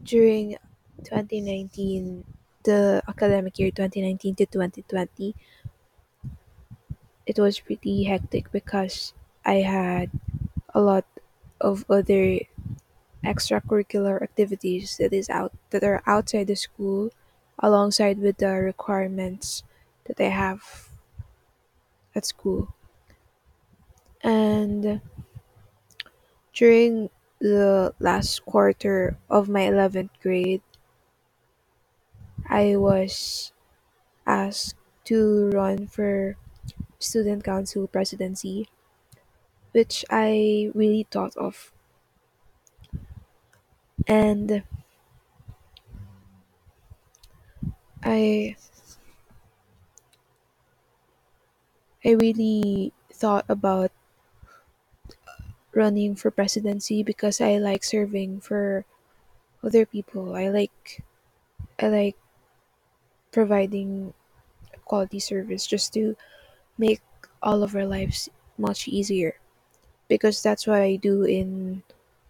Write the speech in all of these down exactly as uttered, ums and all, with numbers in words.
During twenty nineteen, the academic year twenty nineteen to twenty twenty, it was pretty hectic because I had a lot of other extracurricular activities that is out that are outside the school alongside with the requirements that I have at school. And during the last quarter of my eleventh grade, I was asked to run for student council presidency, which I really thought of. And I I really thought about running for presidency because I like serving for other people. I like I like providing quality service just to make all of our lives much easier, because that's what I do in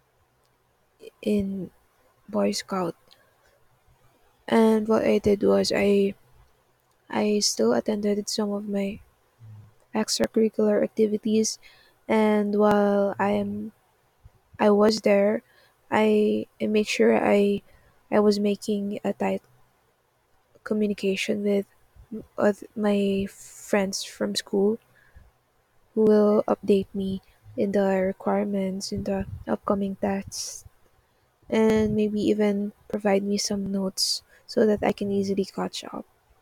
in Boy Scout. And what I did was I I still attended some of my extracurricular activities, and while I am I was there, I, I make sure I I was making a tight communication with oth- my friends from school who will update me in the requirements in the upcoming tests, and maybe even provide me some notes so that I can easily catch up.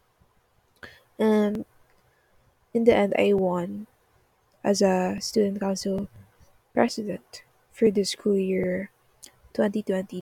And in the end, I won as a student council president for the school year twenty twenty